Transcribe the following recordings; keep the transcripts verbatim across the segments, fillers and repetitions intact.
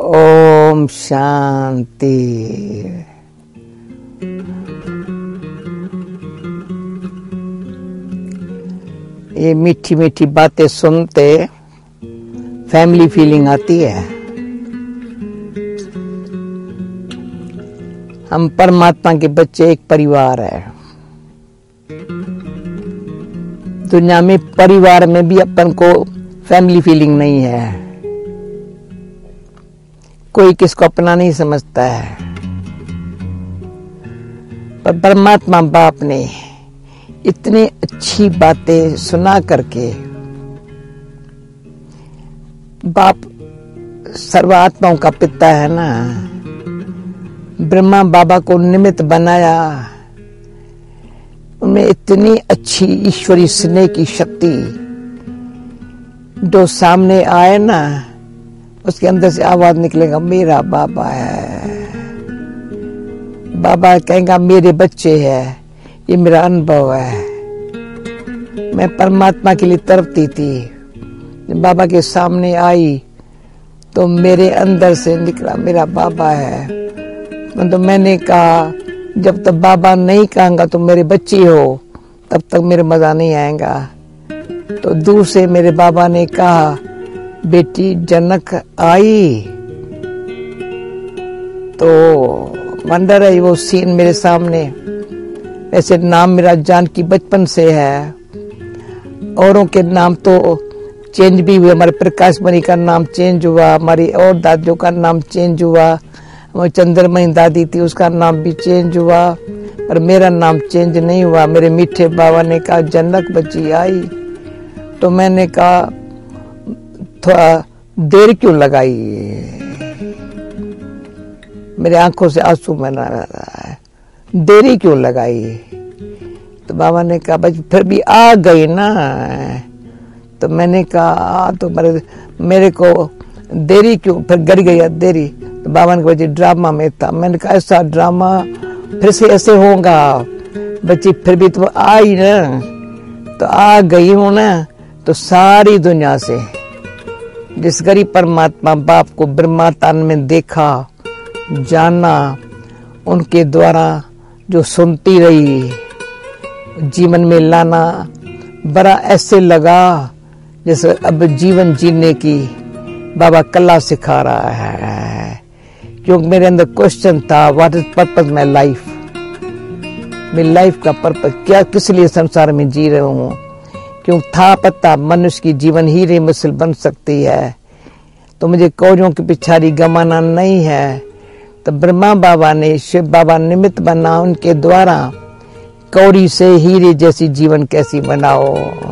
ओम शांति। ये मीठी मीठी बातें सुनते फैमिली फीलिंग आती है। हम परमात्मा के बच्चे, एक परिवार है। दुनिया में परिवार में भी अपन को फैमिली फीलिंग नहीं है। कोई किसको अपना नहीं समझता है, पर परमात्मा बाप ने इतनी अच्छी बातें सुना करके, बाप सर्वात्माओं का पिता है ना, ब्रह्मा बाबा को निमित्त बनाया। उनमें इतनी अच्छी ईश्वरी स्नेह की शक्ति जो सामने आए ना, उसके अंदर से आवाज निकलेगा, मेरा बाबा है। बाबा कहेगा मेरे बच्चे हैं। ये मेरा अनुभव है। मैं परमात्मा के लिए तड़पती थी, जब बाबा के सामने आई तो मेरे अंदर से निकला मेरा बाबा है। तो मैंने कहा जब तक बाबा नहीं कहूंगा तो मेरे बच्चे हो, तब तक मेरे मजा नहीं आएगा। तो दूर से मेरे बाबा ने कहा बेटी जनक आई। तो वंडर है वो सीन मेरे सामने। ऐसे नाम मेरा जानकी बचपन से है। औरों के नाम तो चेंज भी हुए। हमारे प्रकाश मणि का नाम चेंज हुआ, हमारी और दादियों का नाम चेंज हुआ, हमारी चंद्रमणि दादी थी उसका नाम भी चेंज हुआ, पर मेरा नाम चेंज नहीं हुआ। मेरे मीठे बाबा ने कहा जनक बच्ची आई। तो मैंने कहा थोड़ा देर क्यों लगाई, मेरे आंखों से आंसू बना रहा है, देरी क्यों लगाई। तो बाबा ने कहा बच्ची फिर भी आ गई ना। तो मैंने कहा तो मेरे, मेरे को देरी क्यों, फिर गड़ गई देरी। तो बाबा ने कहा बच्ची ड्रामा में था। मैंने कहा ऐसा ड्रामा फिर से ऐसे होगा बच्ची, फिर भी तुम आई ना, तो आ गई हूं ना। तो सारी दुनिया से जिस गरीब परमात्मा बाप को ब्रह्मातान में देखा, जाना, उनके द्वारा जो सुनती रही, जीवन में लाना, बड़ा ऐसे लगा जैसे अब जीवन जीने की बाबा कला सिखा रहा है। क्योंकि मेरे अंदर क्वेश्चन था, what is purpose my life. मेरी लाइफ का पर्पस क्या, किस लिए संसार में जी रहे हूँ। क्यों था पता मनुष्य की जीवन हीरे मिसल बन सकती है, तो मुझे कौड़ियों की पिछाड़ी गमाना नहीं है। तो ब्रह्मा बाबा ने, शिव बाबा निमित्त बना, उनके द्वारा कौड़ी से हीरे जैसी जीवन कैसी बनाओ।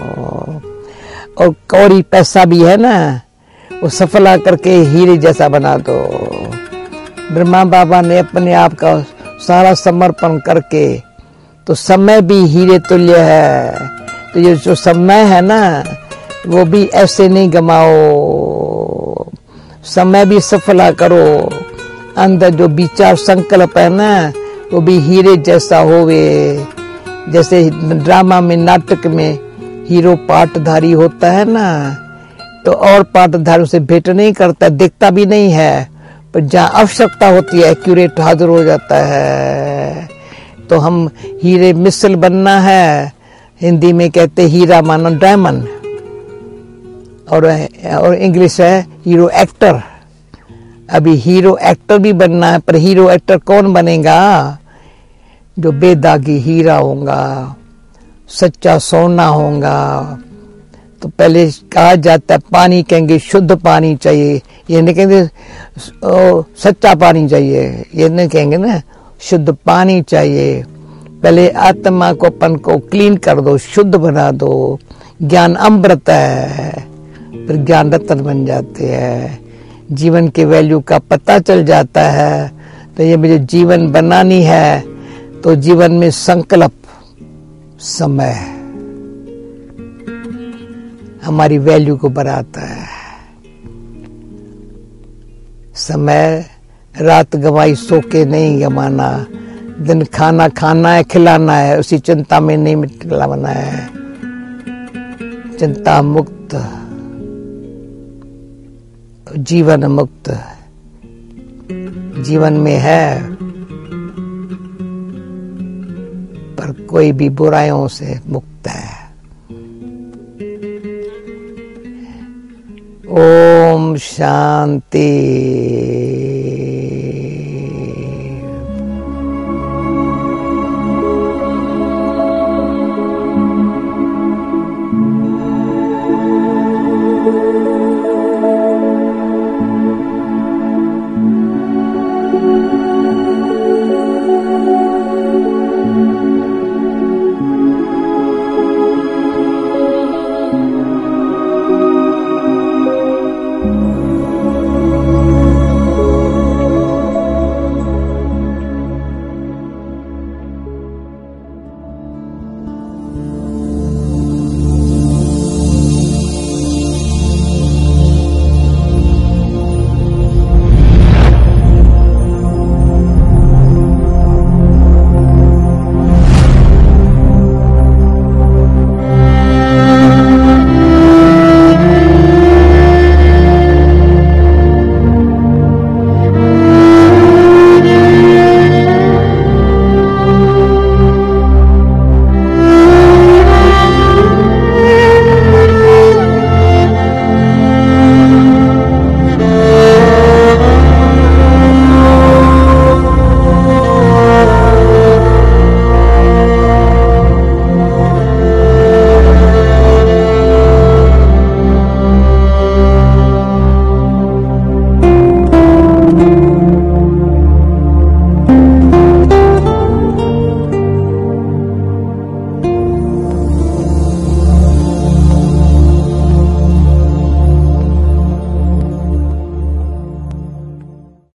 और कौड़ी पैसा भी है ना, वो सफला करके हीरे जैसा बना दो। ब्रह्मा बाबा ने अपने आप का सारा समर्पण करके, तो समय भी हीरे तुल्य है। तो ये जो समय है ना, वो भी ऐसे नहीं गमाओ, समय भी सफला करो। अंदर जो विचार संकल्प है ना, वो भी हीरे जैसा होवे। जैसे ड्रामा में, नाटक में हीरो पाटधारी होता है ना, तो और पाटधारी से भेंट नहीं करता, दिखता भी नहीं है, पर जहाँ आवश्यकता होती है एक्यूरेट हाजिर हो जाता है। तो हम हीरे मिसल बनना है। हिंदी में कहते हीरा मानो डायमंड, और और इंग्लिश है हीरो एक्टर। अभी हीरो एक्टर भी बनना है, पर हीरो एक्टर कौन बनेगा? जो बेदागी हीरा होगा, सच्चा सोना होगा। तो पहले कहा जाता है पानी कहेंगे शुद्ध पानी चाहिए, ये नहीं कहेंगे सच्चा पानी चाहिए, ये नहीं कहेंगे ना, शुद्ध पानी चाहिए। पहले आत्मा को, अपन को क्लीन कर दो, शुद्ध बना दो। ज्ञान अमृत है, फिर ज्ञान रत्न बन जाते हैं। जीवन के वैल्यू का पता चल जाता है। तो ये मुझे जीवन बनानी है, तो जीवन में संकल्प, समय हमारी वैल्यू को बढ़ाता है। समय रात गवाई सो के नहीं गमाना, दिन खाना खाना है, खिलाना है, उसी चिंता में नहीं मिटलाना है। चिंता मुक्त, जीवन मुक्त, जीवन में है, पर कोई भी बुराइयों से मुक्त है। ओम शांति।